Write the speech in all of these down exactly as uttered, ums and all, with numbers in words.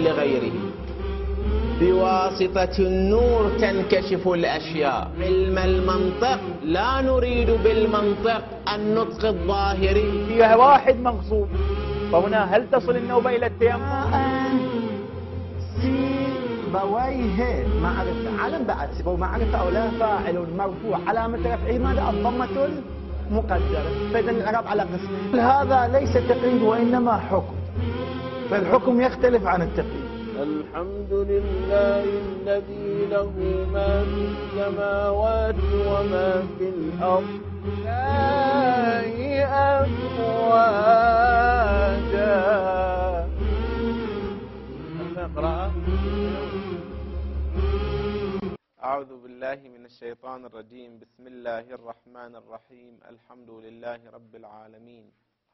لغيره. بواسطة النور تنكشف الأشياء. علم المنطق لا نريد بالمنطق النطق الظاهري. فيها واحد مغصوب، فهنا هل تصل النوبة إلى التيمم؟ سيبويه معرفة، علم بعد سيبويه معرفة أو لا، فاعل مرفوع علامة رفعه ماذا؟ الضمة المقدرة. فإذا الإعراب على قسم. هذا ليس تقييد وإنما حكم، فالحكم يختلف عن التقييد. الحمد لله الذي له ما في السماوات وما في الأرض لا أفواجا. اقرأ. أعوذ بالله من الشيطان الرجيم. بسم الله الرحمن الرحيم. الحمد لله رب العالمين،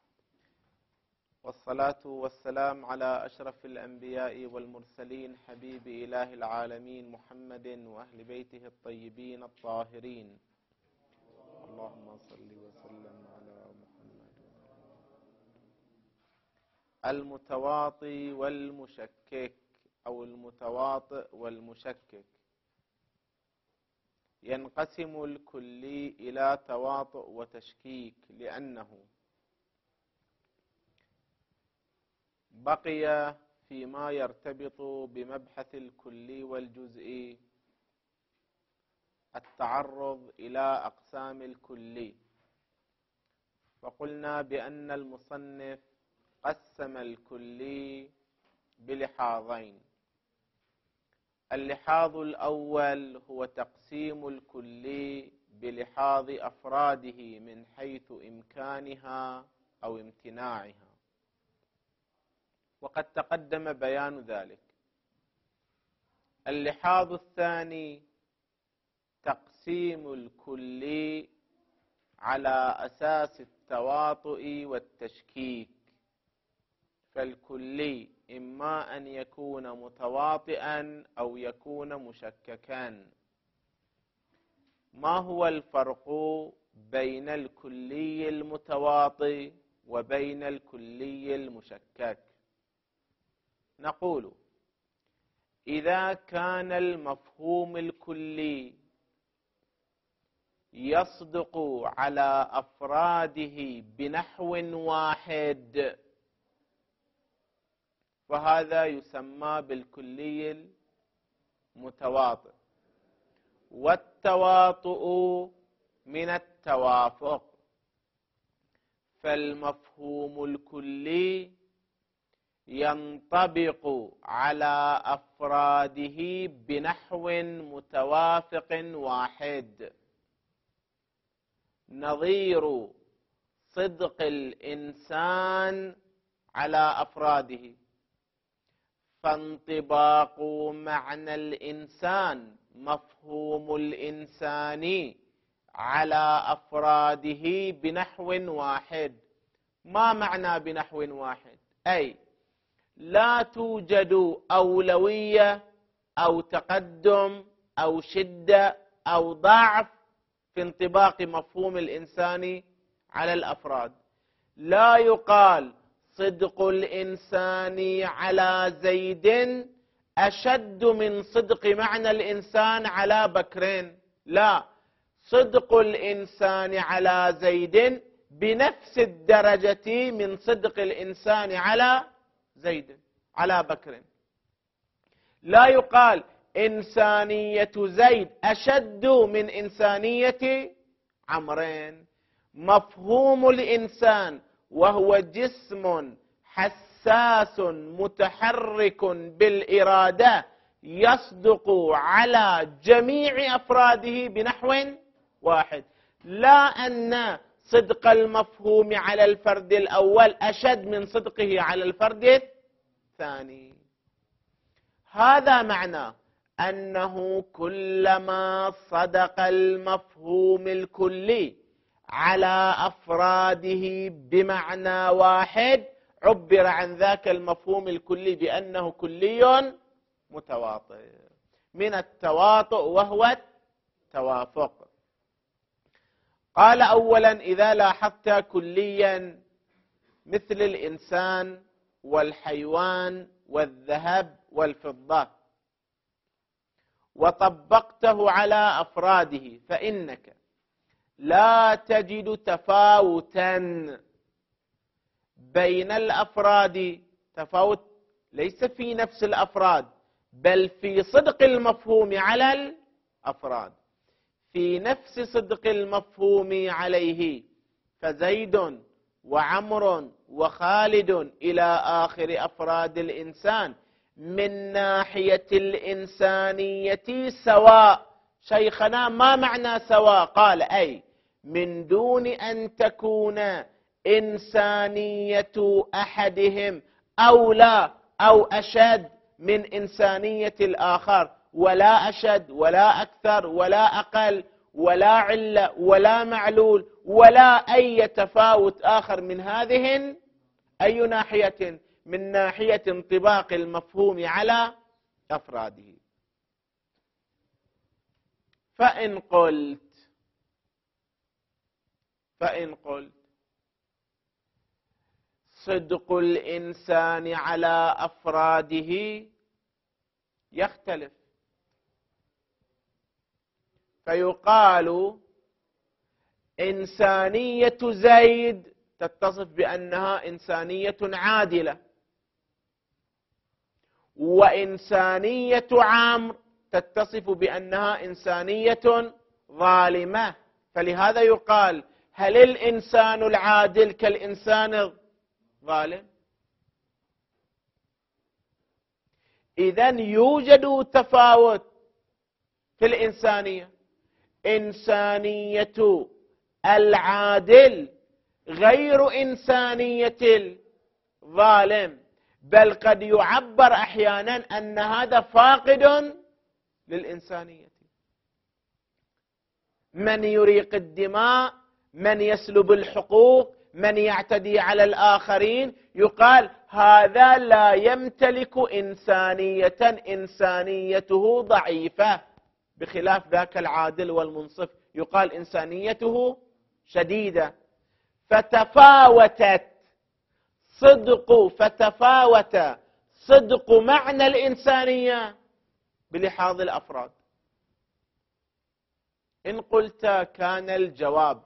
والصلاة والسلام على أشرف الأنبياء والمرسلين، حبيب إله العالمين محمد وأهل بيته الطيبين الطاهرين. اللهم صل وسلم على محمد. المتواطي والمشكك أو المتواطئ والمشكك. ينقسم الكلي إلى تواطؤ وتشكيك، لأنه بقي فيما يرتبط بمبحث الكلي والجزئي التعرض إلى أقسام الكلي. فقلنا بأن المصنف قسم الكلي بلحاظين. اللحاظ الأول هو تقسيم الكلي بلحاظ أفراده من حيث إمكانها أو امتناعها، وقد تقدم بيان ذلك. اللحاظ الثاني تقسيم الكلي على أساس التواطؤ والتشكيك. فالكلي إما أن يكون متواطئا أو يكون مشككا. ما هو الفرق بين الكلي المتواطئ وبين الكلي المشكك؟ نقول إذا كان المفهوم الكلي يصدق على أفراده بنحو واحد فهذا يسمى بالكلي المتواطئ. والتواطؤ من التوافق. فالمفهوم الكلي ينطبق على أفراده بنحو متوافق واحد، نظير صدق الإنسان على أفراده. فانطباق معنى الإنسان، مفهوم الإنسان على أفراده بنحو واحد. ما معنى بنحو واحد؟ أي لا توجد أولوية أو تقدم أو شدة أو ضعف في انطباق مفهوم الإنسان على الأفراد. لا يقال صدق الإنسان على زيد أشد من صدق معنى الإنسان على بكرين. لا، صدق الإنسان على زيد بنفس الدرجة من صدق الإنسان على زيد على بكر. لا يقال إنسانية زيد أشد من إنسانية عمرين. مفهوم الإنسان وهو جسم حساس متحرك بالإرادة يصدق على جميع أفراده بنحو واحد. لا أن صدق المفهوم على الفرد الأول أشد من صدقه على الفرد الثاني. هذا معناه أنه كلما صدق المفهوم الكلي على أفراده بمعنى واحد عبر عن ذاك المفهوم الكلي بأنه كلي متواطئ. من التواطؤ وهو التوافق. قال أولا إذا لاحظت كليا مثل الإنسان والحيوان والذهب والفضة وطبقته على أفراده فإنك لا تجد تفاوتا بين الأفراد، تفاوت ليس في نفس الأفراد بل في صدق المفهوم على الأفراد، في نفس صدق المفهوم عليه، فزيد وعمر وخالد إلى آخر أفراد الإنسان من ناحية الإنسانية سواء. شيخنا ما معنى سواء؟ قال أي من دون أن تكون إنسانية أحدهم أولى أو أشد من إنسانية الآخر، ولا أشد ولا أكثر ولا أقل ولا علة ولا معلول ولا أي تفاوت آخر من هذه أي ناحية؟ من ناحية انطباق المفهوم على أفراده. فإن قلت فإن قلت صدق الإنسان على أفراده يختلف، فيقال إنسانية زيد تتصف بأنها إنسانية عادلة، وإنسانية عمرو تتصف بأنها إنسانية ظالمة، فلهذا يقال هل الإنسان العادل كالإنسان الظالم؟ إذن يوجد تفاوت في الإنسانية. إنسانية العادل غير إنسانية الظالم، بل قد يعبر أحيانا أن هذا فاقد للإنسانية. من يريق الدماء، من يسلب الحقوق، من يعتدي على الآخرين، يقال هذا لا يمتلك إنسانية، إنسانيته ضعيفة، بخلاف ذاك العادل والمنصف يقال إنسانيته شديدة. فتفاوتت صدق فتفاوت صدق معنى الإنسانية بلحاظ الأفراد. إن قلت كان الجواب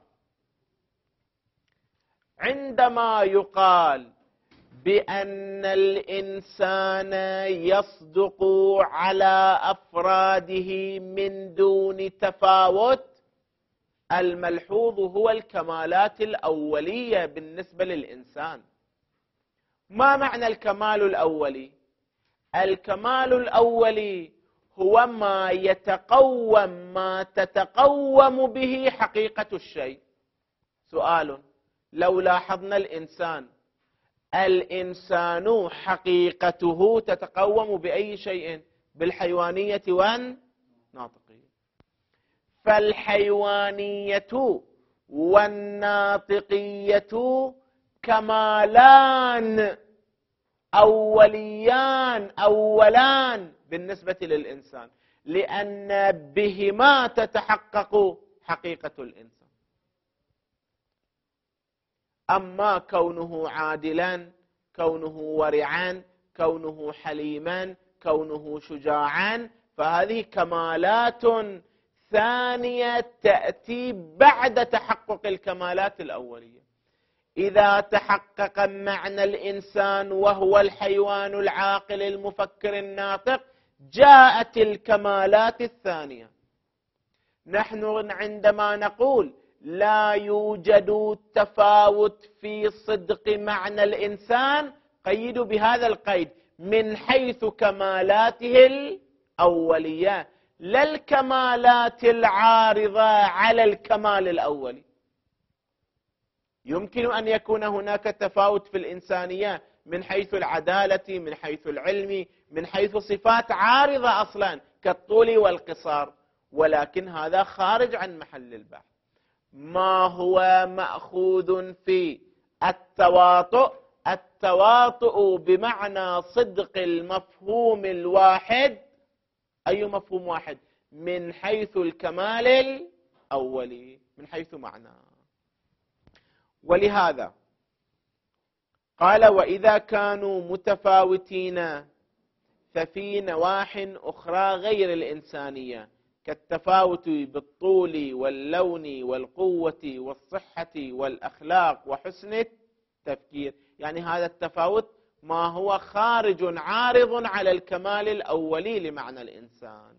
عندما يقال بأن الإنسان يصدق على أفراده من دون تفاوت، الملحوظ هو الكمالات الأولية بالنسبة للإنسان. ما معنى الكمال الأولي؟ الكمال الأولي هو ما يتقوم ما تتقوم به حقيقة الشيء. سؤال: لو لاحظنا الإنسان، الإنسان حقيقته تتقوم بأي شيء؟ بالحيوانية والناطقية. فالحيوانية والناطقية كمالان أوليان أولان بالنسبة للإنسان، لأن بهما تتحقق حقيقة الإنسان. أما كونه عادلا، كونه ورعا، كونه حليما، كونه شجاعا، فهذه كمالات ثانية تأتي بعد تحقق الكمالات الأولية. إذا تحقق معنى الإنسان وهو الحيوان العاقل المفكر الناطق، جاءت الكمالات الثانية. نحن عندما نقول لا يوجد تفاوت في صدق معنى الإنسان، قيد بهذا القيد من حيث كمالاته الأولية، لا الكمالات العارضة على الكمال الأولي. يمكن أن يكون هناك تفاوت في الإنسانية من حيث العدالة، من حيث العلم، من حيث صفات عارضة أصلا كالطول والقصار، ولكن هذا خارج عن محل البحث. ما هو مأخوذ في التواطؤ؟ التواطؤ بمعنى صدق المفهوم الواحد. أي مفهوم واحد؟ من حيث الكمال الأولي، من حيث معناه. ولهذا قال: وإذا كانوا متفاوتين ففي نواح أخرى غير الإنسانية كالتفاوت بالطول واللون والقوة والصحة والأخلاق وحسن التفكير. يعني هذا التفاوت ما هو خارج عارض على الكمال الأولي لمعنى الإنسان.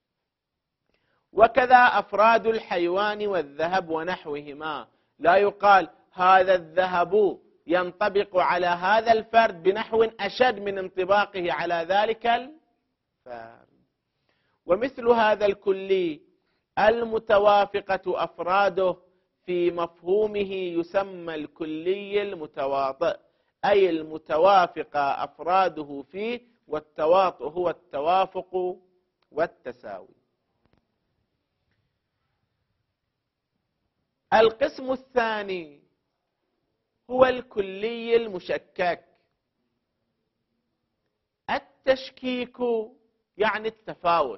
وكذا أفراد الحيوان والذهب ونحوهما، لا يقال هذا الذهب ينطبق على هذا الفرد بنحو أشد من انطباقه على ذلك الفرد. ومثل هذا الكلي المتوافقة أفراده في مفهومه يسمى الكلي المتواطئ، أي المتوافق أفراده فيه، والتواطؤ هو التوافق والتساوي. القسم الثاني هو الكلي المشكك. التشكيك يعني التفاوت،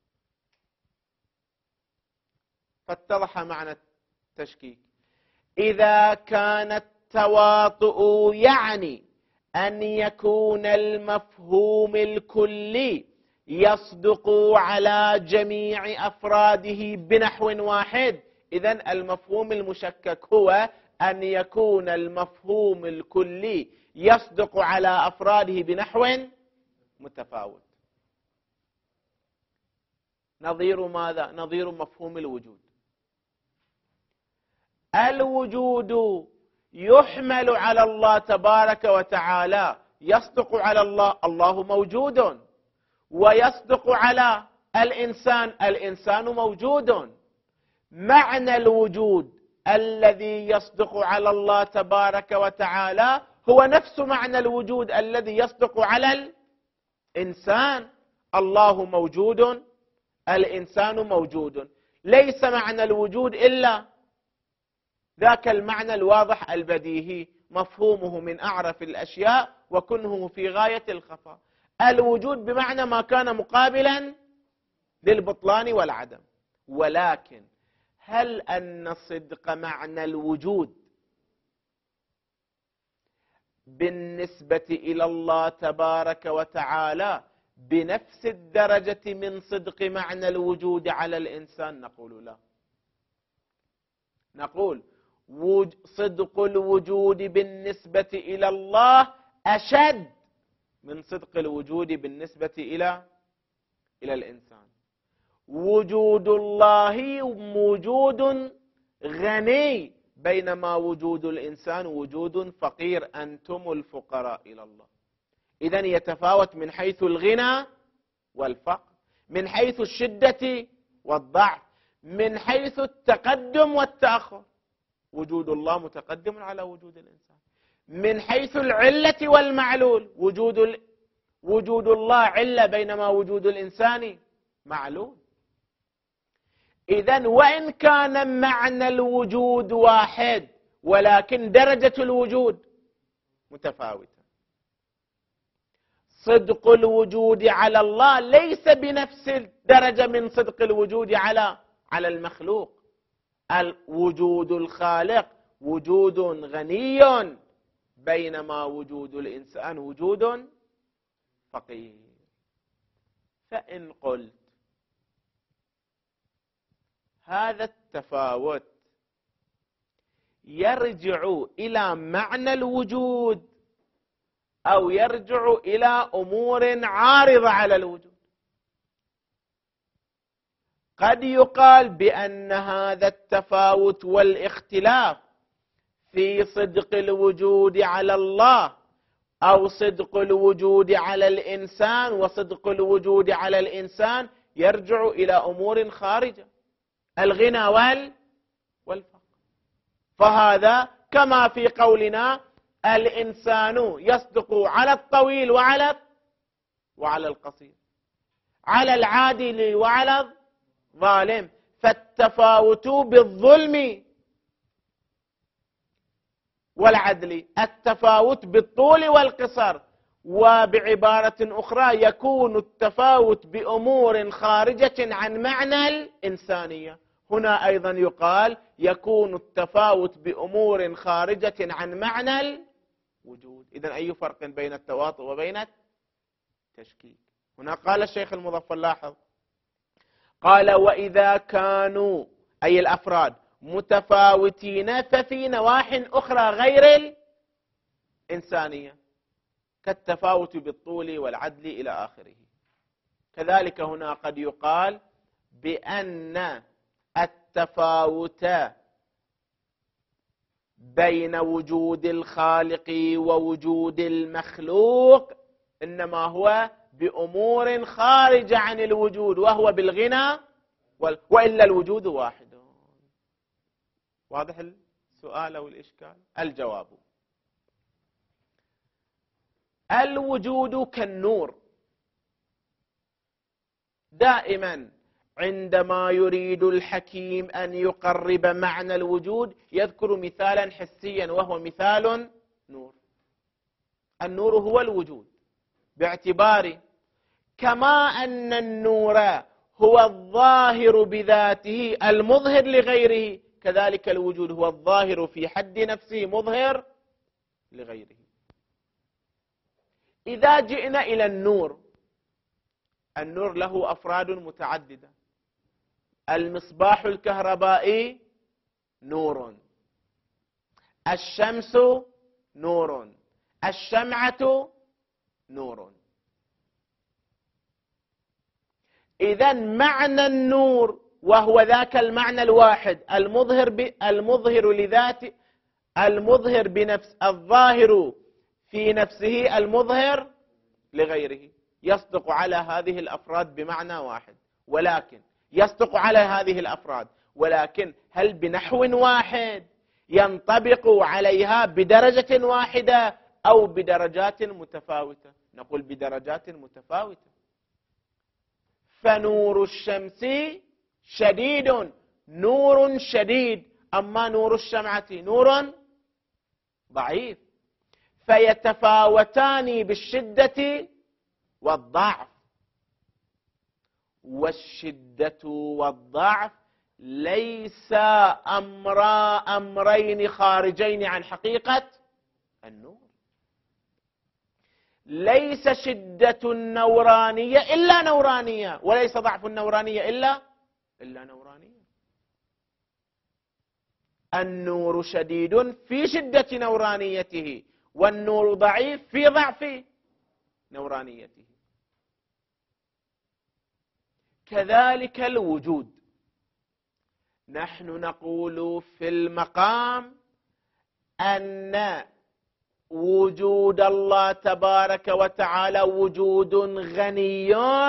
فاتضح معنى التشكيك. إذا كان التواطؤ يعني أن يكون المفهوم الكلي يصدق على جميع أفراده بنحو واحد، إذن المفهوم المشكك هو أن يكون المفهوم الكلي يصدق على أفراده بنحو متفاوت. نظير ماذا؟ نظير مفهوم الوجود. الوجود يحمل على الله تبارك وتعالى، يصدق على الله الله موجود، ويصدق على الإنسان الإنسان موجود. معنى الوجود الذي يصدق على الله تبارك وتعالى هو نفس معنى الوجود الذي يصدق على الإنسان. الله موجود، الإنسان موجود، ليس معنى الوجود إلا ذاك المعنى الواضح البديهي، مفهومه من أعرف الأشياء وكنه في غاية الخفاء. الوجود بمعنى ما كان مقابلا للبطلان والعدم. ولكن هل أن صدق معنى الوجود بالنسبة إلى الله تبارك وتعالى بنفس الدرجة من صدق معنى الوجود على الإنسان؟ نقول لا. نقول صدق الوجود بالنسبة إلى الله أشد من صدق الوجود بالنسبة إلى إلى الإنسان. وجود الله وجود غني، بينما وجود الإنسان وجود فقير. أنتم الفقراء إلى الله. إذن يتفاوت من حيث الغنى والفقر، من حيث الشدة والضعف، من حيث التقدم والتأخر. وجود الله متقدم على وجود الإنسان. من حيث العلة والمعلول، وجود ال... وجود الله علة بينما وجود الإنسان معلول. إذن وإن كان معنى الوجود واحد ولكن درجة الوجود متفاوتة. صدق الوجود على الله ليس بنفس الدرجة من صدق الوجود على على المخلوق. الوجود الخالق وجود غني، بينما وجود الإنسان وجود فقير. فإن قلت هذا التفاوت يرجع إلى معنى الوجود أو يرجع إلى أمور عارضة على الوجود، قد يقال بأن هذا التفاوت والاختلاف في صدق الوجود على الله أو صدق الوجود على الإنسان وصدق الوجود على الإنسان يرجع إلى أمور خارجة، الغنى والفقر. فهذا كما في قولنا الإنسان يصدق على الطويل وعلى وعلى القصير، على العادل وعلى الظالم. فالتفاوت بالظلم والعدل، التفاوت بالطول والقصر. وبعبارة أخرى يكون التفاوت بأمور خارجة عن معنى الإنسانية. هنا أيضا يقال يكون التفاوت بأمور خارجة عن معنى الوجود. إذن أي فرق بين التواطؤ وبين التشكيك؟ هنا قال الشيخ المظفر، لاحظ، قال وإذا كانوا أي الأفراد متفاوتين ففي نواحي أخرى غير الإنسانية كالتفاوت بالطول والعدل إلى آخره. كذلك هنا قد يقال بأن التفاوت بين وجود الخالق ووجود المخلوق إنما هو بأمور خارجة عن الوجود، وهو بالغنى، وإلا الوجود واحد. واضح السؤال أو الإشكال؟ الجواب: الوجود كالنور، دائما عندما يريد الحكيم أن يقرب معنى الوجود يذكر مثالا حسيا وهو مثال نور. النور هو الوجود باعتباره كما أن النور هو الظاهر بذاته المظهر لغيره، كذلك الوجود هو الظاهر في حد نفسه مظهر لغيره. إذا جئنا إلى النور، النور له أفراد متعددة. المصباح الكهربائي نور، الشمس نور، الشمعة نور. إذن معنى النور وهو ذاك المعنى الواحد المظهر المظهر لذاته، المظهر بنفس الظاهر في نفسه المظهر لغيره، يصدق على هذه الأفراد بمعنى واحد، ولكن يصدق على هذه الأفراد، ولكن هل بنحو واحد ينطبق عليها بدرجة واحدة أو بدرجات متفاوتة؟ نقول بدرجات متفاوتة. فنور الشمس شديد، نور شديد، أما نور الشمعة نور ضعيف، فيتفاوتان بالشدة والضعف، والشدة والضعف ليس أمرا أمرين خارجين عن حقيقة النور. ليس شدة النورانية إلا نورانية، وليس ضعف النورانية إلا إلا نورانية. النور شديد في شدة نورانيته، والنور ضعيف في ضعف نورانيته. كذلك الوجود، نحن نقول في المقام أن وجود الله تبارك وتعالى وجود غني،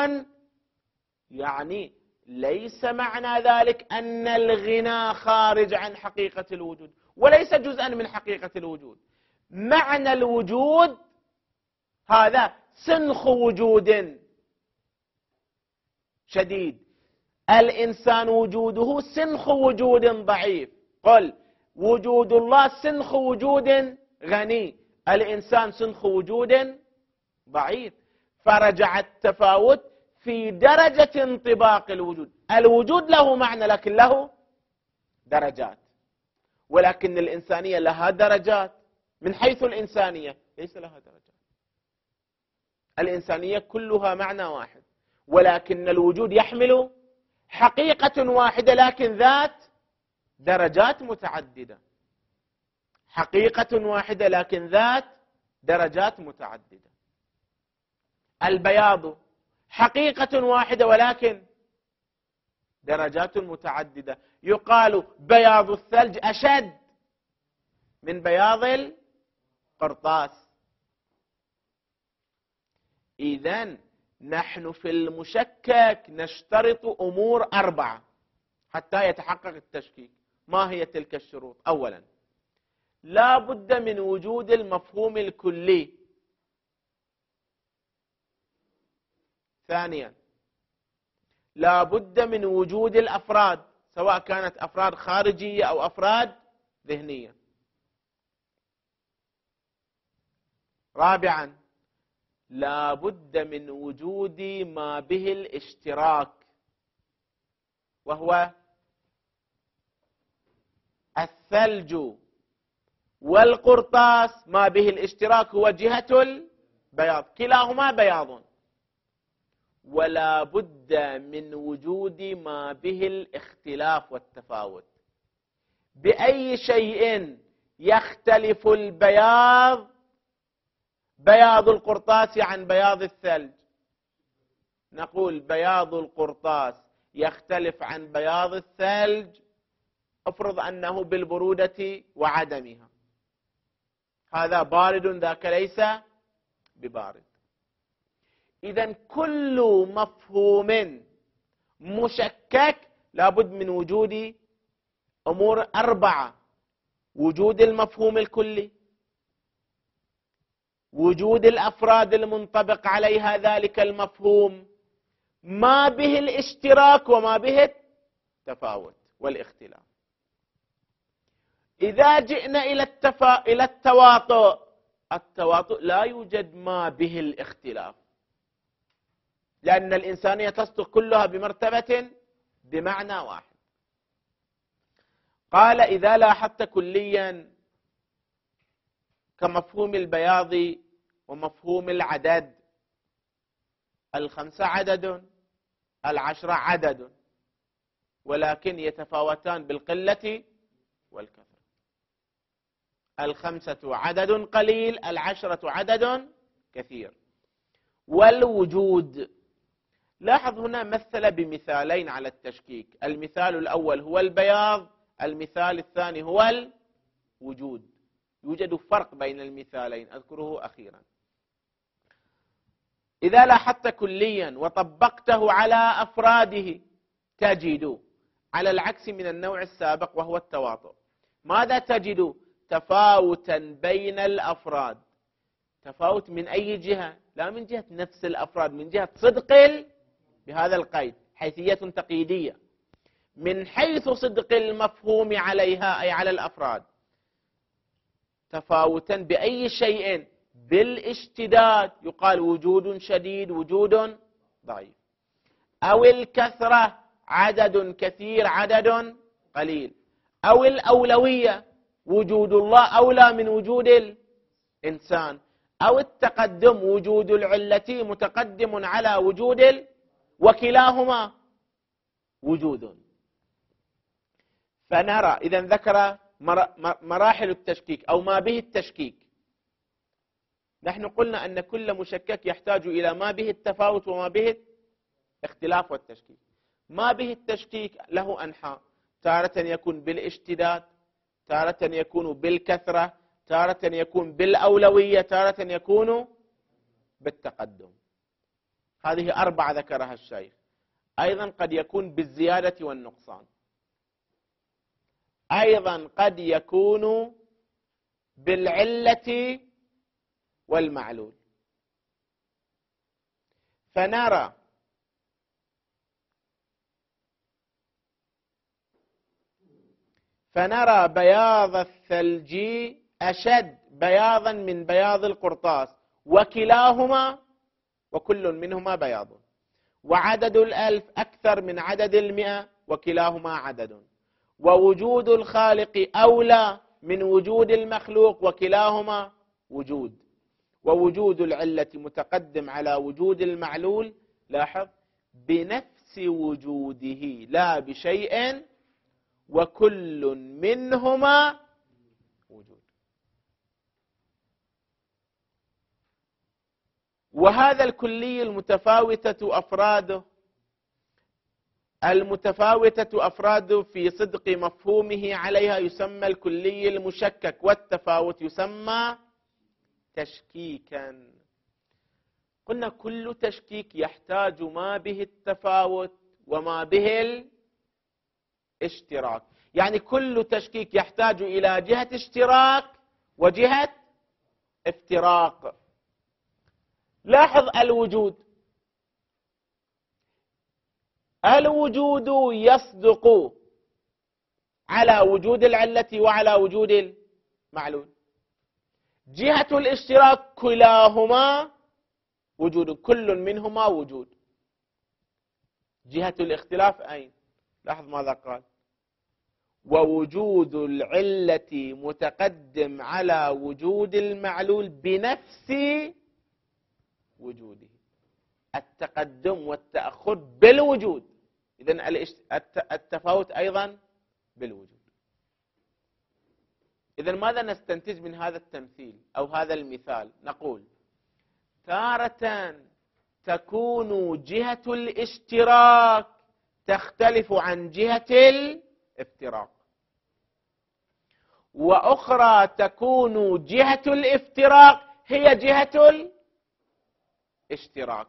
يعني ليس معنى ذلك أن الغنى خارج عن حقيقة الوجود، وليس جزءا من حقيقة الوجود. معنى الوجود هذا سنخ وجود شديد، الإنسان وجوده سنخ وجود ضعيف. قل وجود الله سنخ وجود غني، الإنسان سنخ وجود ضعيف. فرجع التفاوت في درجة انطباق الوجود. الوجود له معنى لكن له درجات، ولكن الإنسانية لها درجات. من حيث الإنسانية ليس لها درجات، الإنسانية كلها معنى واحد، ولكن الوجود يحمل حقيقة واحدة لكن ذات درجات متعددة. حقيقة واحدة لكن ذات درجات متعددة. البياض حقيقة واحدة ولكن درجات متعددة. يقال بياض الثلج أشد من بياض القرطاس. إذن نحن في المشكك نشترط أمور أربعة حتى يتحقق التشكيك. ما هي تلك الشروط؟ أولا، لا بد من وجود المفهوم الكلي. ثانيا، لا بد من وجود الأفراد، سواء كانت أفراد خارجية أو أفراد ذهنية. رابعا، لا بد من وجود ما به الاشتراك، وهو الثلج والقرطاس ما به الاشتراك هو جهة البياض، كلاهما بياض. ولا بد من وجود ما به الاختلاف والتفاوت. بأي شيء يختلف البياض بياض القرطاس عن بياض الثلج؟ نقول بياض القرطاس يختلف عن بياض الثلج، افرض أنه بالبرودة وعدمها، هذا بارد ذاك ليس ببارد. إذن كل مفهوم مشكك لابد من وجود أمور أربعة: وجود المفهوم الكلي، وجود الأفراد المنطبق عليها ذلك المفهوم، ما به الاشتراك وما به التفاوت والاختلاف. إذا جئنا إلى التفا... إلى التواطؤ، التواطؤ لا يوجد ما به الاختلاف، لأن الإنسانية تصدق كلها بمرتبة بمعنى واحد. قال: إذا لاحظت كليا كمفهوم البياض ومفهوم العدد، الخمسة عدد، العشرة عدد، ولكن يتفاوتان بالقلة والكثرة. الخمسة عدد قليل، العشرة عدد كثير. والوجود، لاحظ هنا مثل بمثالين على التشكيك، المثال الأول هو البياض، المثال الثاني هو الوجود. يوجد فرق بين المثالين أذكره أخيرا. إذا لاحظت كليا وطبقته على أفراده تجد على العكس من النوع السابق وهو التواطؤ. ماذا تجد؟ تفاوتا بين الأفراد. تفاوت من أي جهة؟ لا من جهة نفس الأفراد، من جهة صدق بهذا القيد، حيثية تقييدية، من حيث صدق المفهوم عليها أي على الأفراد. تفاوتا بأي شيء؟ بالاشتداد، يقال وجود شديد، وجود ضعيف. أو الكثرة، عدد كثير، عدد قليل. أو الأولوية، وجود الله أولى من وجود الإنسان. أو التقدم، وجود العلة متقدم على وجود ال... وكلاهما وجود. فنرى إذا ذكر مراحل التشكيك أو ما به التشكيك. نحن قلنا أن كل مشكك يحتاج إلى ما به التفاوت وما به الاختلاف والتشكيك. ما به التشكيك له أنحاء، تارة يكون بالاشتداد، تارة يكون بالكثرة، تارة يكون بالأولوية، تارة يكون بالتقدم. هذه أربعة ذكرها الشيخ. أيضا قد يكون بالزيادة والنقصان، أيضا قد يكون بالعلة والمعلول. فنرى فنرى بياض الثلج أشد بياضا من بياض القرطاس، وكلاهما وكل منهما بياض. وعدد الألف أكثر من عدد المئة، وكلاهما عدد. ووجود الخالق أولى من وجود المخلوق، وكلاهما وجود. ووجود العلة متقدم على وجود المعلول، لاحظ، بنفس وجوده لا بشيء، وكل منهما وجود. وهذا الكلي المتفاوتة أفراده المتفاوتة أفراده في صدق مفهومه عليها يسمى الكلي المشكك، والتفاوت يسمى تشكيكا. قلنا كل تشكيك يحتاج ما به التفاوت وما به الاشتراك، يعني كل تشكيك يحتاج إلى جهة اشتراك وجهة افتراق. لاحظ الوجود، الوجود يصدق على وجود العلة وعلى وجود المعلول. جهة الاشتراك كلاهما وجود، كل منهما وجود. جهة الاختلاف أين؟ لاحظ ماذا قال: ووجود العلة متقدم على وجود المعلول بنفس وجوده. التقدم والتأخر بالوجود، إذن التفاوت أيضا بالوجود. إذن ماذا نستنتج من هذا التمثيل أو هذا المثال؟ نقول تارة تكون جهة الاشتراك تختلف عن جهة الافتراق، وأخرى تكون جهة الافتراق هي جهة الاشتراك.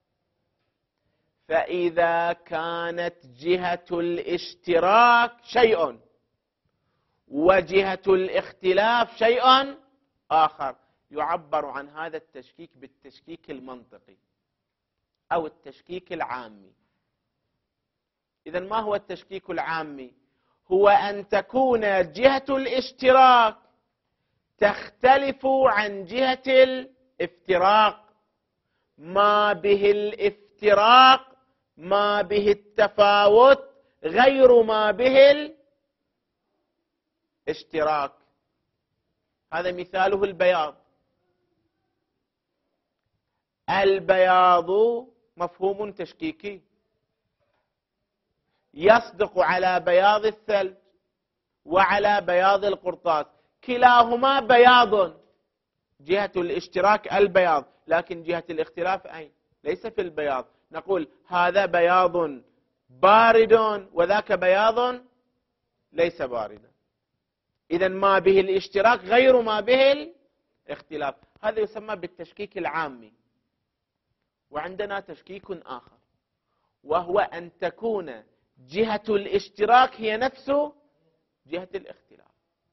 فإذا كانت جهة الاشتراك شيء وجهة الاختلاف شيء آخر، يعبر عن هذا التشكيك بالتشكيك المنطقي أو التشكيك العامي. إذن ما هو التشكيك العامي؟ هو أن تكون جهة الاشتراك تختلف عن جهة الافتراق، ما به الافتراق ما به التفاوت غير ما به الاشتراك. هذا مثاله البياض. البياض مفهوم تشكيكي يصدق على بياض الثلج وعلى بياض القرطاس، كلاهما بياض، جهة الاشتراك البياض، لكن جهة الاختلاف أين؟ ليس في البياض. نقول هذا بياض بارد وذاك بياض ليس باردا، إذن ما به الاشتراك غير ما به الاختلاف. هذا يسمى بالتشكيك العامي. وعندنا تشكيك آخر، وهو أن تكون جهة الاشتراك هي نفس جهة الاختلاف.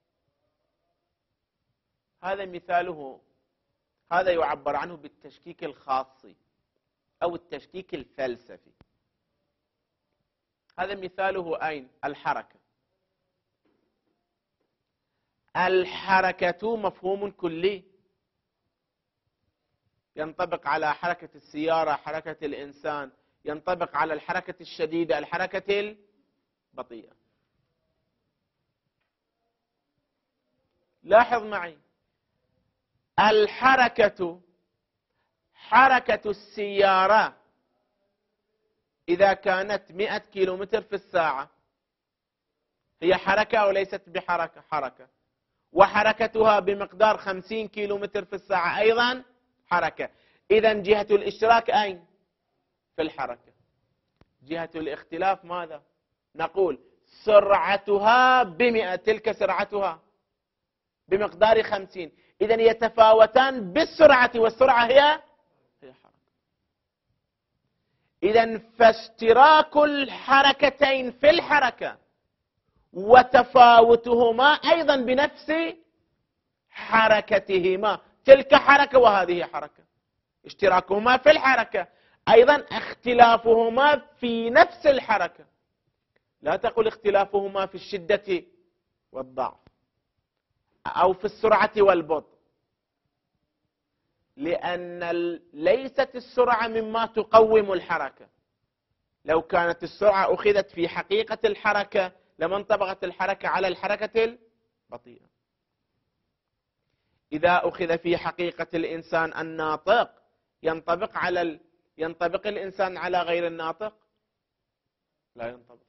هذا مثاله، هذا يعبر عنه بالتشكيك الخاصي أو التشكيك الفلسفي. هذا مثاله أين؟ الحركة. الحركة مفهوم كلي ينطبق على حركة السيارة، حركة الإنسان، ينطبق على الحركة الشديدة، الحركة البطيئة. لاحظ معي، الحركة حركة السيارة إذا كانت مئة كيلومتر في الساعة هي حركة أو ليست بحركة؟ حركة. وحركتها بمقدار خمسين كيلومتر في الساعة أيضا حركة. إذن جهة الاشتراك أين؟ في الحركة. جهة الاختلاف ماذا؟ نقول سرعتها بمئة، تلك سرعتها بمقدار خمسين، إذن يتفاوتان بالسرعة، والسرعة هي هي حركة. إذن فاشتراك الحركتين في الحركة وتفاوتهما أيضا بنفس حركتهما، تلك حركة وهذه حركة. اشتراكهما في الحركة، أيضا اختلافهما في نفس الحركة. لا تقل اختلافهما في الشدة والضعف أو في السرعة والبطء، لأن ليست السرعة مما تقوم الحركة. لو كانت السرعة أخذت في حقيقة الحركة لما انطبقت الحركة على الحركة البطيئة. إذا أخذ في حقيقة الإنسان الناطق ينطبق على ال... ينطبق الإنسان على غير الناطق؟ لا ينطبق.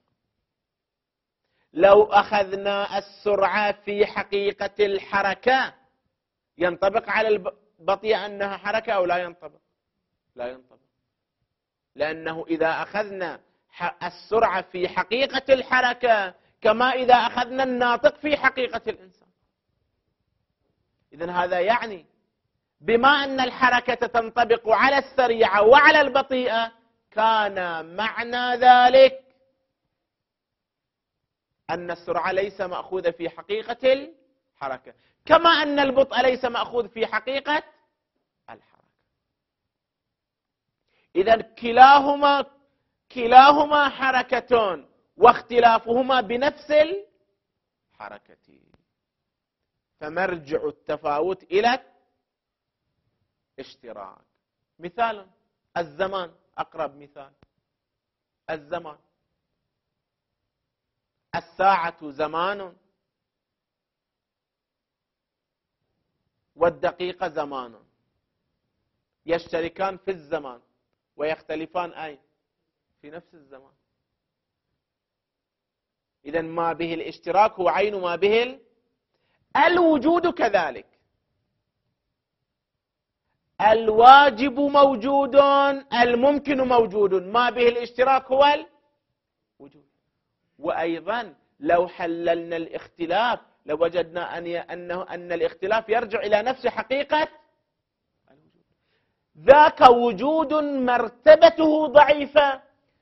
لو أخذنا السرعة في حقيقة الحركة ينطبق على البطيئة أنها حركة أو لا ينطبق؟ لا ينطبق، لأنه إذا أخذنا السرعة في حقيقة الحركة كما إذا أخذنا الناطق في حقيقة الإنسان. إذن هذا يعني بما أن الحركة تنطبق على السريعة وعلى البطيئة، كان معنى ذلك أن السرعة ليس مأخوذة في حقيقة الحركة، كما أن البطء ليس مأخوذ في حقيقة الحركة. إذن كلاهما كلاهما حركة واختلافهما بنفس الحركة، فمرجع التفاوت إلى اشتراك. مثال الزمان، أقرب مثال الزمان. الساعة زمان والدقيقة زمان، يشتركان في الزمان، ويختلفان أين؟ في نفس الزمان. إذن ما به الاشتراك هو عين ما به ال... الوجود كذلك. الواجب موجود، الممكن موجود، ما به الاشتراك هو الوجود. وأيضا لو حللنا الاختلاف لوجدنا أن أنه أن الاختلاف يرجع إلى نفس حقيقة الوجود. ذاك وجود مرتبته ضعيفة،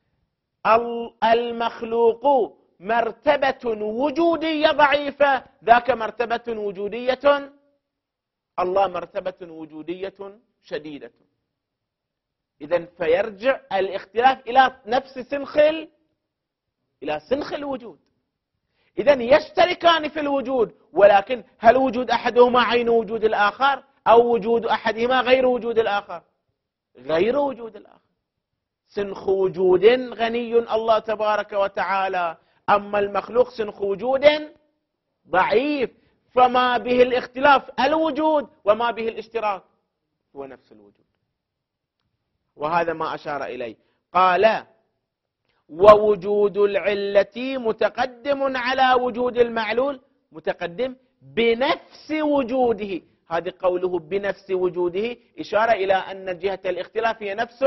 المخلوق مرتبة وجودية ضعيفة، ذاك مرتبة وجودية، الله مرتبة وجودية شديدة. إذن فيرجع الاختلاف إلى نفس سنخ إلى سنخ الوجود. إذن يشتركان في الوجود، ولكن هل وجود أحدهما عين وجود الآخر، أو وجود أحدهما غير وجود الآخر؟ غير وجود الآخر. سنخ وجود غني الله تبارك وتعالى، أما المخلوق سنخ وجود ضعيف، فما به الاختلاف الوجود، وما به الاشتراك هو نفس الوجود. وهذا ما أشار إليه. قال: ووجود العلة متقدم على وجود المعلول، متقدم بنفس وجوده. هذه قوله بنفس وجوده إشارة إلى أن جهة الاختلاف هي نفس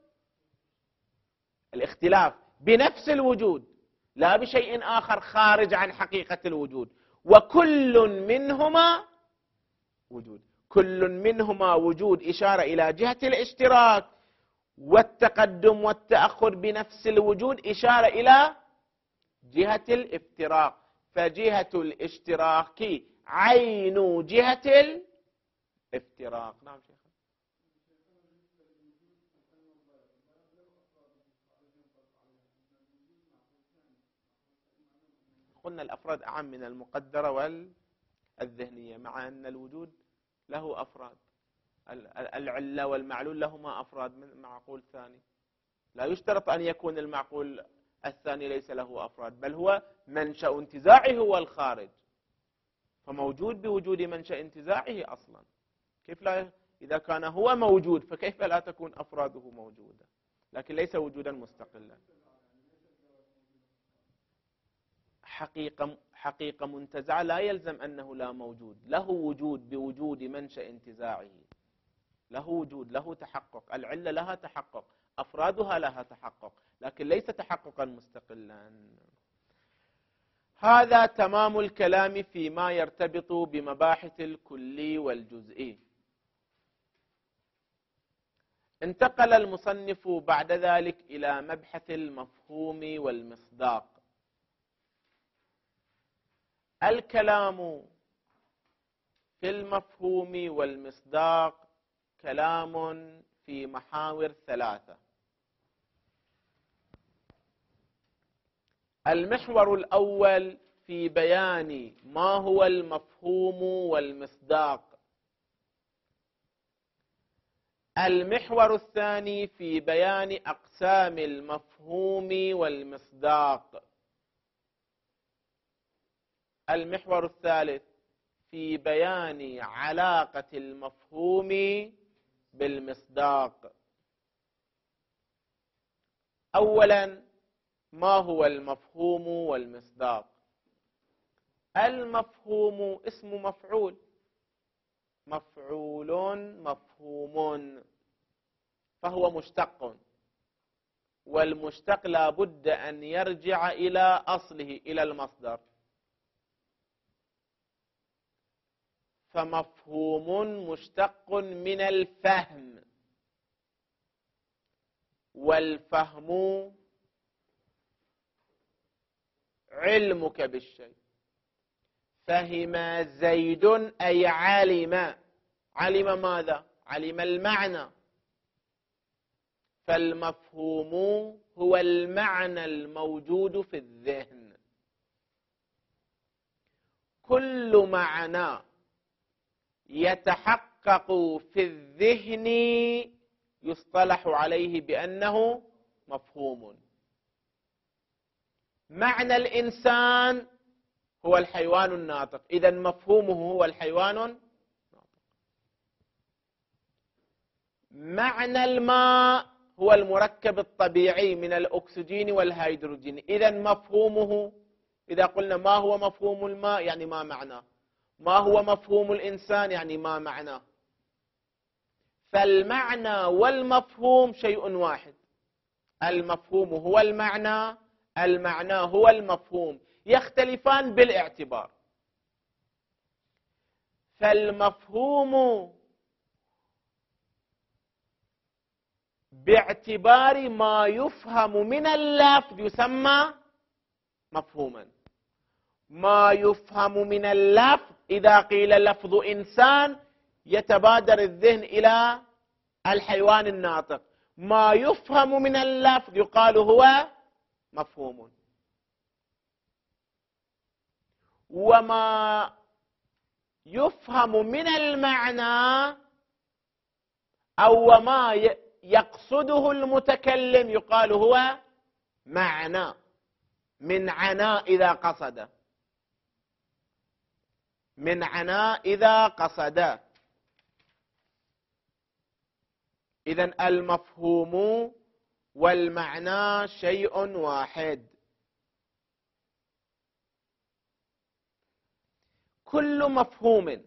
الاختلاف بنفس الوجود، لا بشيء آخر خارج عن حقيقة الوجود. وكل منهما وجود، كل منهما وجود، إشارة إلى جهة الاشتراك، والتقدم والتأخر بنفس الوجود إشارة إلى جهة الافتراق. فجهة الاشتراك عين جهة الافتراق. نعم شيخ. قلنا الأفراد أعم من المقدرة والذهنية، مع أن الوجود له أفراد. العلة والمعلول لهما أفراد من معقول ثاني. لا يشترط أن يكون المعقول الثاني ليس له أفراد، بل هو منشأ انتزاعه هو الخارج، فموجود بوجود منشأ انتزاعه أصلا. كيف لا؟ إذا كان هو موجود فكيف لا تكون أفراده موجودة؟ لكن ليس وجودا مستقلا. حقيقة حقيقة منتزعة لا يلزم أنه لا موجود، له وجود بوجود منشأ انتزاعه، له وجود، له تحقق. العلة لها تحقق، أفرادها لها تحقق، لكن ليس تحققا مستقلا. هذا تمام الكلام فيما يرتبط بمباحث الكلي والجزئي. انتقل المصنف بعد ذلك إلى مبحث المفهوم والمصداق. الكلام في المفهوم والمصداق كلام في محاور ثلاثة. المحور الأول في بيان ما هو المفهوم والمصداق. المحور الثاني في بيان أقسام المفهوم والمصداق. المحور الثالث في بيان علاقة المفهوم بالمصداق. أولا، ما هو المفهوم والمصداق؟ المفهوم اسم مفعول، مفعول مفهوم، فهو مشتق، والمشتق لا بد أن يرجع إلى أصله، إلى المصدر. فمفهوم مشتق من الفهم، والفهم علمك بالشيء. فهم زيد أي علم. علم ماذا؟ علم المعنى. فالمفهوم هو المعنى الموجود في الذهن. كل معنى يتحقق في الذهن يصطلح عليه بأنه مفهوم. معنى الإنسان هو الحيوان الناطق، إذن مفهومه هو الحيوان الناطق. معنى الماء هو المركب الطبيعي من الأكسجين والهيدروجين. إذا مفهومه، إذا قلنا ما هو مفهوم الماء يعني ما معناه، ما هو مفهوم الإنسان يعني ما معناه. فالمعنى والمفهوم شيء واحد. المفهوم هو المعنى، المعنى هو المفهوم، يختلفان بالاعتبار. فالمفهوم باعتبار ما يفهم من اللفظ يسمى مفهوما. ما يفهم من اللفظ، إذا قيل لفظ إنسان يتبادر الذهن إلى الحيوان الناطق، ما يفهم من اللفظ يقال هو مفهوم. وما يفهم من المعنى أو ما يقصده المتكلم يقال هو معنى، من عناء إذا قصد، من عناء إذا قصد. إذن المفهوم والمعنى شيء واحد. كل مفهوم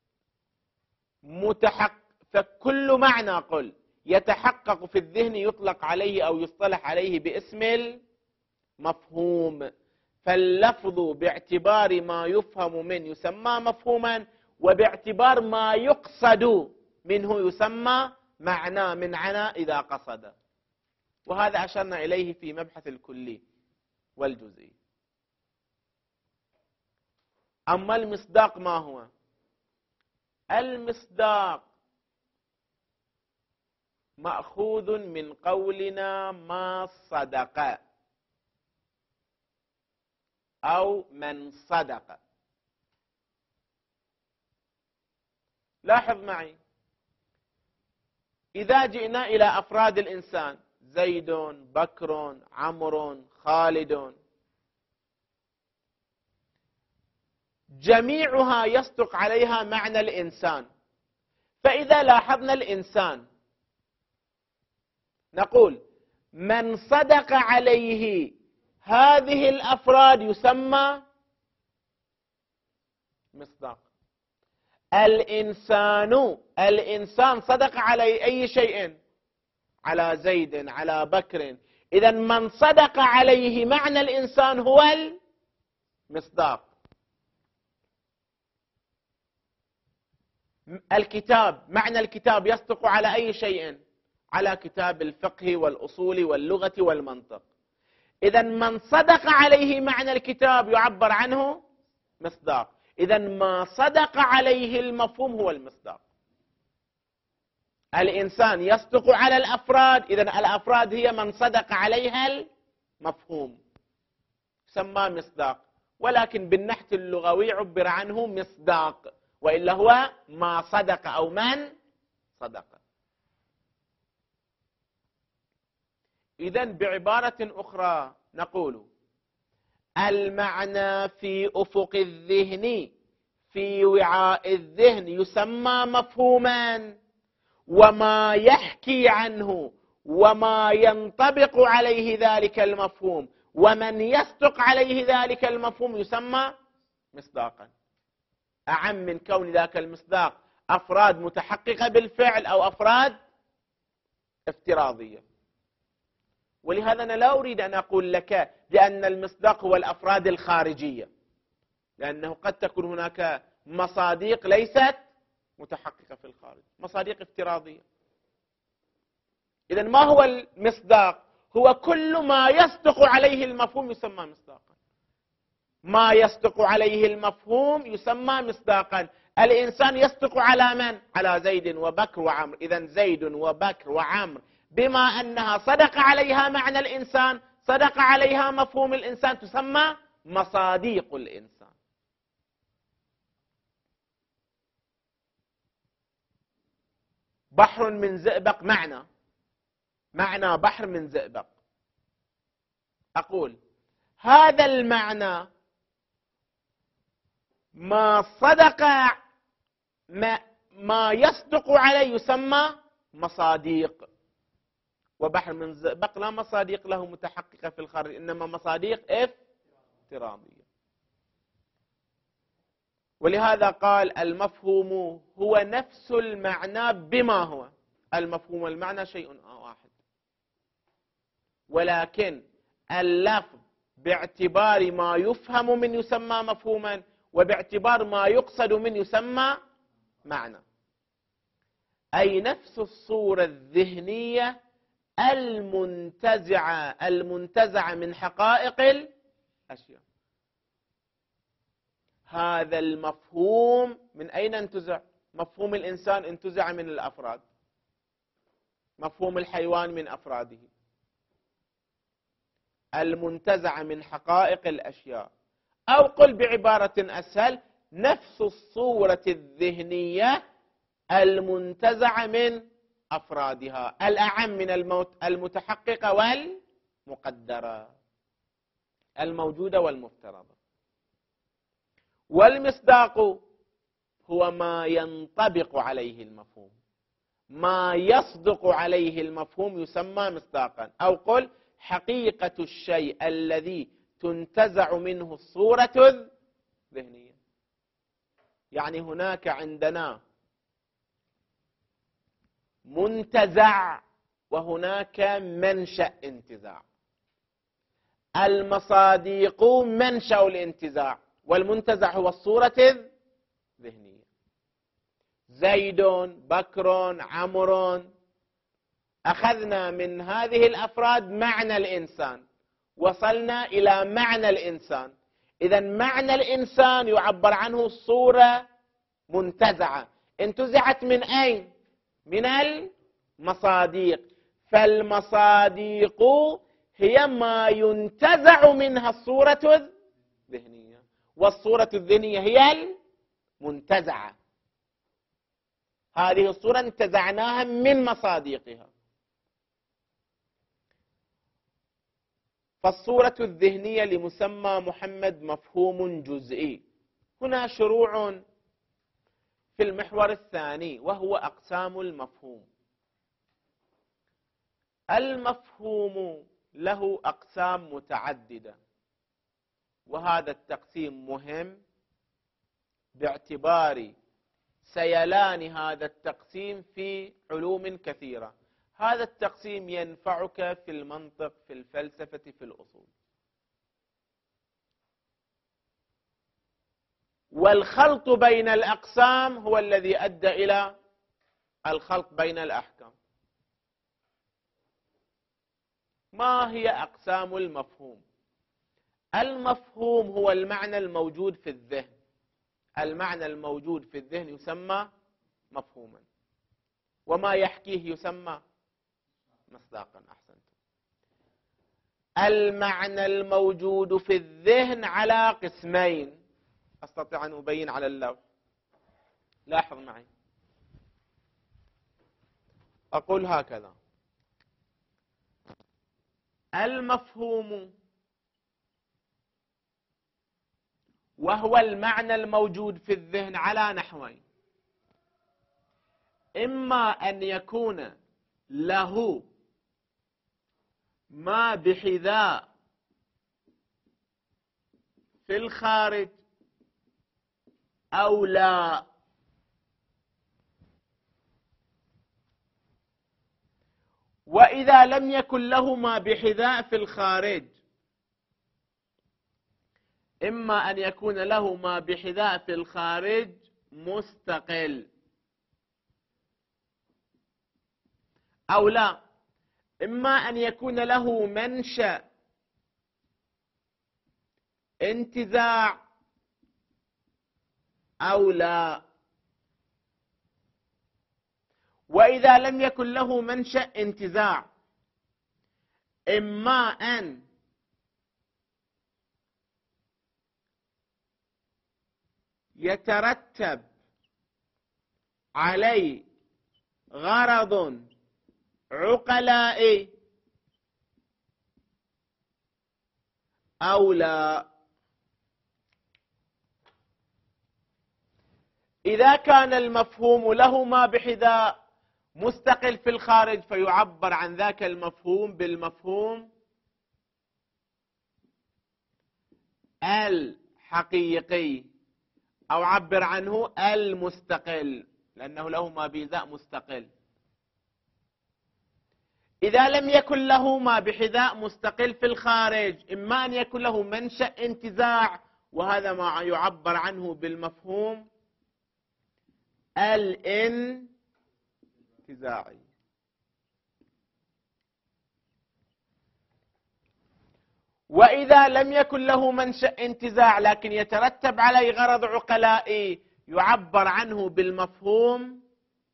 متحقق، فكل معنى قل يتحقق في الذهن يطلق عليه أو يصطلح عليه باسم المفهوم. فاللفظ باعتبار ما يفهم منه يسمى مفهوما، وباعتبار ما يقصد منه يسمى معنى، من عنى إذا قصد. وهذا أشرنا إليه في مبحث الكلي والجزئي. أما المصداق ما هو؟ المصداق مأخوذ من قولنا ما صدق أو من صدق. لاحظ معي، إذا جئنا إلى أفراد الإنسان زيد، بكر، عمرو، خالد، جميعها يصدق عليها معنى الإنسان. فإذا لاحظنا الإنسان نقول من صدق عليه هذه الأفراد يسمى مصداق. الإنسان الإنسان صدق على أي شيء؟ على زيد، على بكر. إذا من صدق عليه معنى الإنسان هو المصداق. الكتاب، معنى الكتاب يصدق على أي شيء؟ على كتاب الفقه والأصول واللغة والمنطق. إذا من صدق عليه معنى الكتاب يعبر عنه مصداق. إذا ما صدق عليه المفهوم هو المصداق. الإنسان يصدق على الأفراد، إذا الأفراد هي من صدق عليها المفهوم سمى مصداق. ولكن بالنحت اللغوي عبر عنه مصداق، وإلا هو ما صدق أو من صدق. إذا بعبارة أخرى نقول المعنى في أفق الذهن، في وعاء الذهن يسمى مفهوما، وما يحكي عنه وما ينطبق عليه ذلك المفهوم ومن يصدق عليه ذلك المفهوم يسمى مصداقا. أعم من كون ذاك المصداق أفراد متحققة بالفعل أو أفراد افتراضية. ولهذا أنا لا أريد أن أقول لك بأن المصداق هو الأفراد الخارجية، لأنه قد تكون هناك مصادق ليست متحققة في الخارج، مصادق افتراضية. إذن ما هو المصداق؟ هو كل ما يصدق عليه المفهوم يسمى مصداقا. ما يصدق عليه المفهوم يسمى مصداقا. الإنسان يصدق على من؟ على زيد وبكر وعمر. إذن زيد وبكر وعمر بما أنها صدق عليها معنى الإنسان، صدق عليها مفهوم الإنسان، تسمى مصاديق الإنسان. بحر من زئبق معنى، معنى بحر من زئبق. أقول هذا المعنى ما صدق ما, ما يصدق عليه يسمى مصاديق. وبحر من زئبق لا مصادق له متحققة في الخارج، إنما مصادق افتراضية. ولهذا قال المفهوم هو نفس المعنى بما هو. المفهوم والمعنى شيء واحد، ولكن اللفظ باعتبار ما يفهم من يسمى مفهوما، وباعتبار ما يقصد من يسمى معنى. أي نفس الصورة الذهنية المنتزعة المنتزعة من حقائق الأشياء. هذا المفهوم من أين انتزع؟ مفهوم الإنسان انتزع من الأفراد، مفهوم الحيوان من أفراده، المنتزع من حقائق الأشياء. أو قل بعبارة أسهل، نفس الصورة الذهنية المنتزع من أفرادها، الأعم من الموت المتحققة والمقدرة، الموجودة والمفترضة. والمصداق هو ما ينطبق عليه المفهوم، ما يصدق عليه المفهوم يسمى مصداقا. أو قل حقيقة الشيء الذي تنتزع منه الصورة الذهنية. يعني هناك عندنا منتزع وهناك منشأ انتزاع. المصادق منشأ الانتزاع، والمنتزع هو الصورة الذهنية. زيد، بكر، عمرو، أخذنا من هذه الأفراد معنى الإنسان، وصلنا إلى معنى الإنسان. إذن معنى الإنسان يعبر عنه صورة منتزعة، انتزعت من أين؟ من المصادق. فالمصادق هي ما ينتزع منها الصورة الذهنية، والصورة الذهنية هي المنتزعة. هذه الصورة انتزعناها من مصادقها. فالصورة الذهنية لمسمى محمد مفهوم جزئي. هنا شروع في المحور الثاني وهو أقسام المفهوم. المفهوم له أقسام متعددة، وهذا التقسيم مهم باعتبار سيلان هذا التقسيم في علوم كثيرة. هذا التقسيم ينفعك في المنطق، في الفلسفة، في الأصول. والخلط بين الأقسام هو الذي أدى إلى الخلط بين الأحكام. ما هي أقسام المفهوم؟ المفهوم هو المعنى الموجود في الذهن. المعنى الموجود في الذهن يسمى مفهوما، وما يحكيه يسمى مصداقا. أحسنتم. المعنى الموجود في الذهن على قسمين، أستطيع أن أبين على اللوح. لاحظ معي، أقول هكذا: المفهوم وهو المعنى الموجود في الذهن على نحوين: إما أن يكون له ما بحذاء في الخارج أو لا. وإذا لم يكن له ما بحذاء في الخارج، إما أن يكون له ما بحذاء في الخارج مستقل، أو لا، إما أن يكون له منشأ انتزاع أو لا. وإذا لم يكن له منشأ انتزاع، إما أن يترتب عليه غرض عقلائي أو لا. إذا كان المفهوم له ما بحذاء مستقل في الخارج، فيعبر عن ذاك المفهوم بالمفهوم الحقيقي، أو عبر عنه المستقل، لأنه له ما بحذاء مستقل. إذا لم يكن له ما بحذاء مستقل في الخارج، إما أن يكون له منشأ انتزاع، وهذا ما يعبر عنه بالمفهوم الانتزاعي. وإذا لم يكن له منشأ انتزاع لكن يترتب عليه غرض عقلائي، يعبر عنه بالمفهوم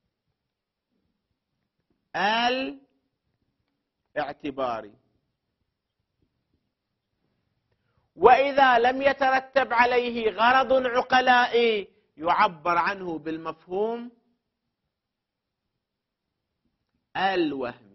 الاعتباري. وإذا لم يترتب عليه غرض عقلائي، يعبر عنه بالمفهوم الوهمي.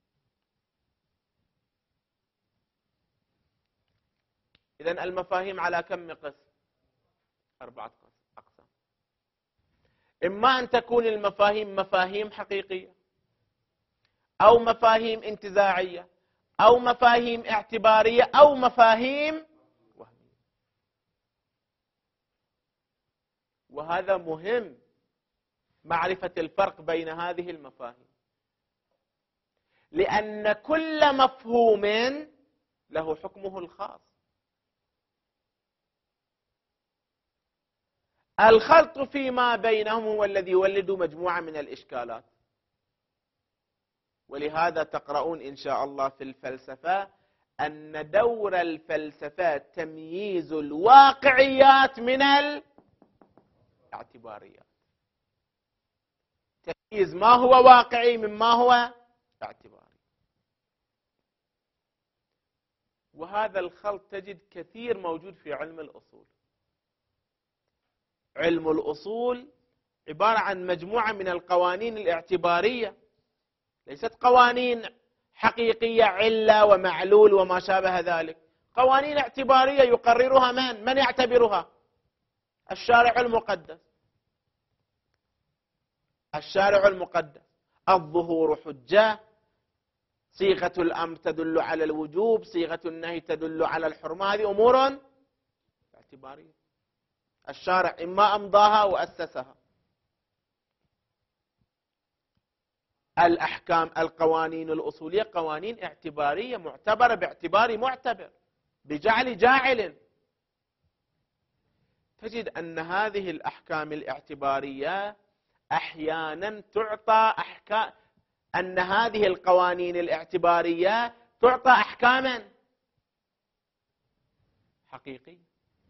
إذن المفاهيم على كم قسم؟ أربعة أقسام. إما أن تكون المفاهيم مفاهيم حقيقية، أو مفاهيم انتزاعية، أو مفاهيم اعتبارية، أو مفاهيم وهمية. وهذا مهم معرفة الفرق بين هذه المفاهيم، لأن كل مفهوم له حكمه الخاص. الخلط فيما بينهم هو الذي يولد مجموعة من الإشكالات. ولهذا تقرؤون إن شاء الله في الفلسفة أن دور الفلسفة تمييز الواقعيات من الاعتباريات، تمييز ما هو واقعي مما هو اعتباري. وهذا الخلط تجد كثير موجود في علم الأصول. علم الأصول عبارة عن مجموعة من القوانين الاعتبارية، ليست قوانين حقيقية علة ومعلول وما شابه ذلك. قوانين اعتبارية يقررها من؟ من يعتبرها؟ الشارع المقدس. الشارع المقدس. الظهور حجة، صيغة الأمر تدل على الوجوب، صيغة النهي تدل على الحرمة، هذه أمور اعتبارية. الشارع إما أمضاها وأسسها. الأحكام القوانين الأصولية قوانين اعتبارية معتبرة باعتبار معتبر بجعل جاعل. تجد أن هذه الأحكام الاعتبارية أحيانا تعطى أحكام، أن هذه القوانين الاعتبارية تعطى أحكاما حقيقية.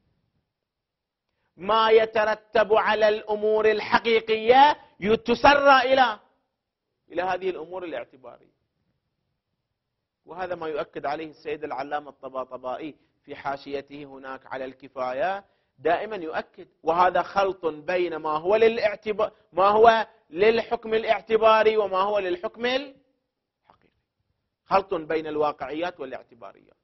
ما يترتب على الأمور الحقيقية يتسرى إلى إلى هذه الأمور الاعتبارية. وهذا ما يؤكد عليه السيد العلامة الطباطبائي في حاشيته هناك على الكفاية، دائما يؤكد. وهذا خلط بين ما هو للاعتبار ما هو للحكم الاعتباري وما هو للحكم الحقيقي، خلط بين الواقعيات والاعتباريات.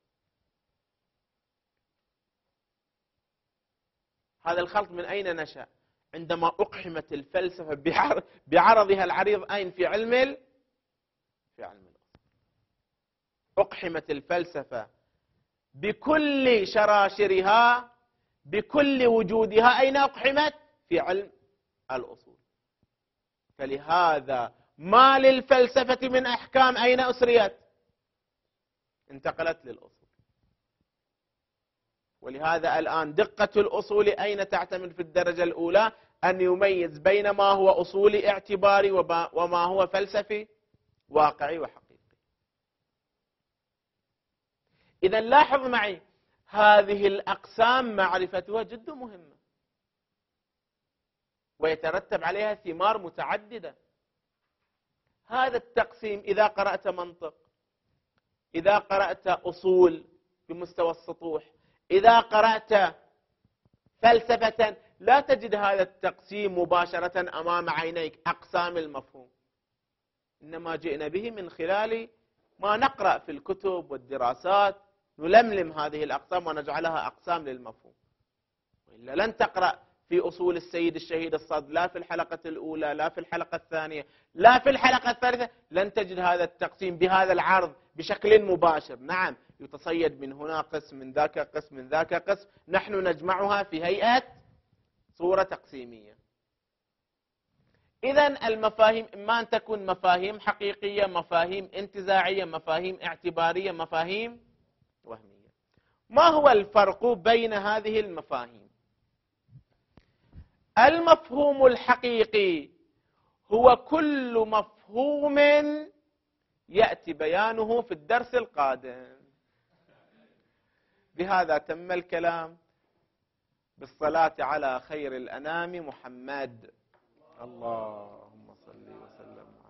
هذا الخلط من أين نشأ؟ عندما أقحمت الفلسفة بعرضها العريض أين؟ في علم ال... في علم الأصول. أقحمت الفلسفة بكل شراشرها بكل وجودها. أين أقحمت؟ في علم الأصول. فلهذا ما للفلسفة من أحكام أين أسريت؟ انتقلت للأصول. ولهذا الآن دقة الأصول أين تعتمد في الدرجة الأولى؟ أن يميز بين ما هو أصولي اعتباري وما هو فلسفي واقعي وحقيقي. إذا لاحظ معي هذه الأقسام معرفتها جد مهمة، ويترتب عليها ثمار متعددة. هذا التقسيم إذا قرأت منطق، إذا قرأت أصول بمستوى السطوح، إذا قرأت فلسفة، لا تجد هذا التقسيم مباشرة أمام عينيك أقسام المفهوم، إنما جئنا به من خلال ما نقرأ في الكتب والدراسات، نلملم هذه الأقسام ونجعلها أقسام للمفهوم. وإلا لن تقرأ في أصول السيد الشهيد الصدر، لا في الحلقة الأولى، لا في الحلقة الثانية، لا في الحلقة الثالثة، لن تجد هذا التقسيم بهذا العرض بشكل مباشر. نعم، يتصيد من هنا قسم، من ذاك قسم، من ذاك قسم، نحن نجمعها في هيئة صورة تقسيمية. إذن المفاهيم إما أن تكون مفاهيم حقيقية، مفاهيم انتزاعية، مفاهيم اعتبارية، مفاهيم وهمية. ما هو الفرق بين هذه المفاهيم؟ المفهوم الحقيقي هو كل مفهوم يأتي بيانه في الدرس القادم. بهذا تم الكلام. بالصلاة على خير الأنام محمد. اللهم صل وسلم.